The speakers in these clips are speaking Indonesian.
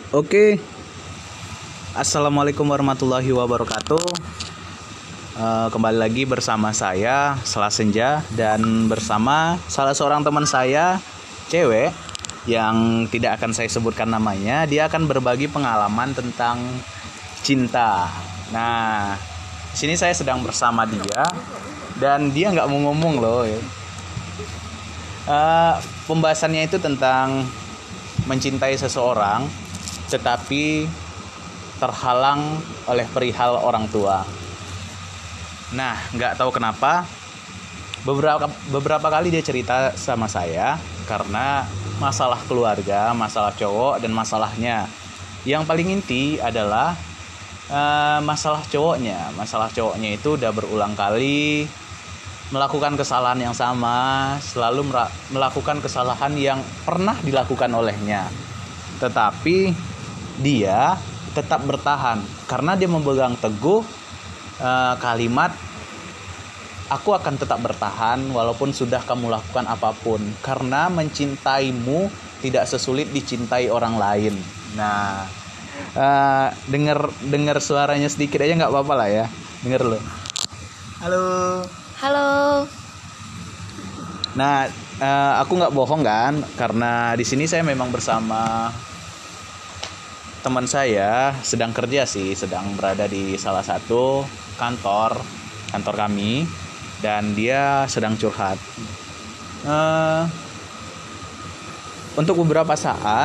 Oke, Assalamualaikum warahmatullahi wabarakatuh. Kembali lagi bersama saya Selah Senja dan bersama salah seorang teman saya, cewek, yang tidak akan saya sebutkan namanya. Dia akan berbagi pengalaman tentang cinta. Nah, di sini saya sedang bersama dia dan dia nggak mau ngomong loh. Pembahasannya itu tentang mencintai seseorang tetapi terhalang oleh perihal orang tua. Nah, nggak tahu kenapa beberapa kali dia cerita sama saya karena masalah keluarga, masalah cowok dan masalahnya. Yang paling inti adalah masalah cowoknya. Masalah cowoknya itu udah berulang kali melakukan kesalahan yang sama, selalu melakukan kesalahan yang pernah dilakukan olehnya. Tetapi dia tetap bertahan karena dia memegang teguh kalimat, aku akan tetap bertahan walaupun sudah kamu lakukan apapun, karena mencintaimu tidak sesulit dicintai orang lain. Nah, dengar suaranya sedikit aja nggak apa-apa lah ya, denger lo. Halo. Nah, aku nggak bohong kan, karena di sini saya memang bersama teman saya, sedang kerja sih, sedang berada di salah satu kantor kami, dan dia sedang curhat. Untuk beberapa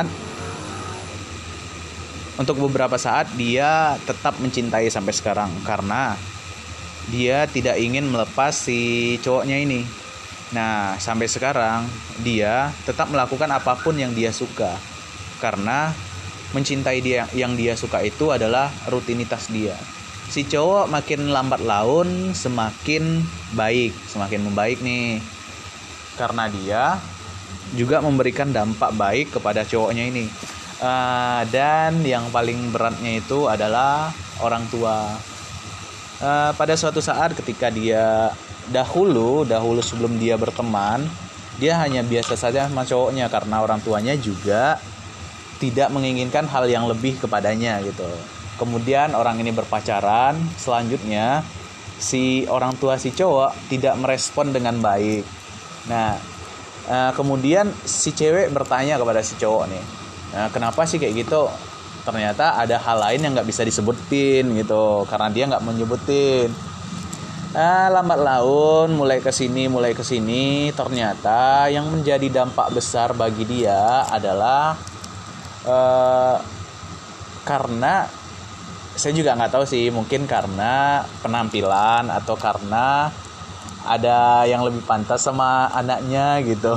saat dia tetap mencintai sampai sekarang karena dia tidak ingin melepas si cowoknya ini. Nah, sampai sekarang dia tetap melakukan apapun yang dia suka karena mencintai dia, yang dia suka itu adalah rutinitas dia. Si cowok makin lambat laun semakin membaik nih, karena dia juga memberikan dampak baik kepada cowoknya ini. Dan yang paling beratnya itu adalah orang tua. Pada suatu saat ketika dia dahulu sebelum dia berteman, dia hanya biasa saja sama cowoknya karena orang tuanya juga tidak menginginkan hal yang lebih kepadanya gitu. Kemudian orang ini berpacaran, selanjutnya si orang tua si cowok tidak merespon dengan baik. Nah, kemudian si cewek bertanya kepada si cowok nih, kenapa sih kayak gitu? Ternyata ada hal lain yang nggak bisa disebutin gitu, karena dia nggak menyebutin. Lambat laun mulai kesini, ternyata yang menjadi dampak besar bagi dia adalah karena saya juga nggak tahu sih, mungkin karena penampilan atau karena ada yang lebih pantas sama anaknya gitu.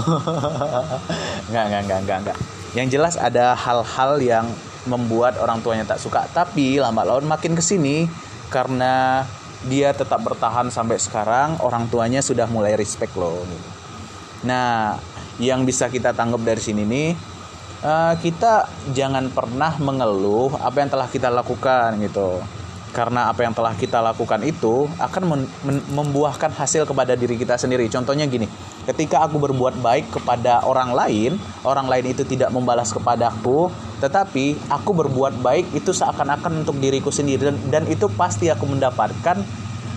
Nggak. Yang jelas ada hal-hal yang membuat orang tuanya tak suka, tapi lambat laun makin kesini karena dia tetap bertahan sampai sekarang, orang tuanya sudah mulai respect loh gitu. Nah, yang bisa kita tangkap dari sini nih, kita jangan pernah mengeluh apa yang telah kita lakukan gitu, karena apa yang telah kita lakukan itu akan membuahkan hasil kepada diri kita sendiri. Contohnya gini, ketika aku berbuat baik kepada orang lain itu tidak membalas kepadaku, tetapi aku berbuat baik itu seakan-akan untuk diriku sendiri, dan itu pasti aku mendapatkan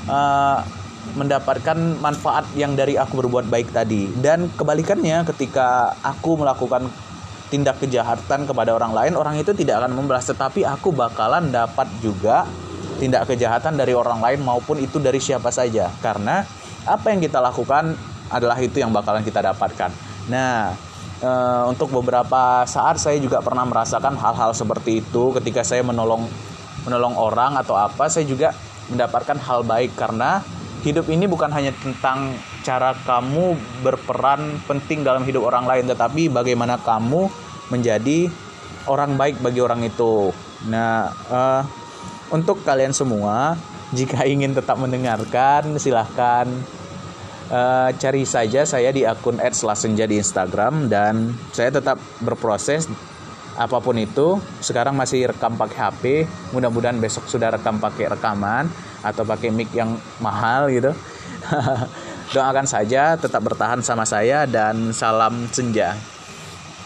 manfaat yang dari aku berbuat baik tadi. Dan kebalikannya, ketika aku melakukan tindak kejahatan kepada orang lain, orang itu tidak akan membalas, tetapi aku bakalan dapat juga tindak kejahatan dari orang lain maupun itu dari siapa saja, karena apa yang kita lakukan adalah itu yang bakalan kita dapatkan. Nah, untuk beberapa saat saya juga pernah merasakan hal-hal seperti itu. Ketika saya menolong orang atau apa, saya juga mendapatkan hal baik, karena hidup ini bukan hanya tentang cara kamu berperan penting dalam hidup orang lain, tetapi bagaimana kamu menjadi orang baik bagi orang itu. Nah, untuk kalian semua, jika ingin tetap mendengarkan, silahkan cari saja saya di akun @selahsenja di Instagram, dan saya tetap berproses apapun itu. Sekarang masih rekam pakai HP, mudah-mudahan besok sudah rekam pakai rekaman atau pakai mic yang mahal gitu. Doakan saja tetap bertahan sama saya, dan salam senja.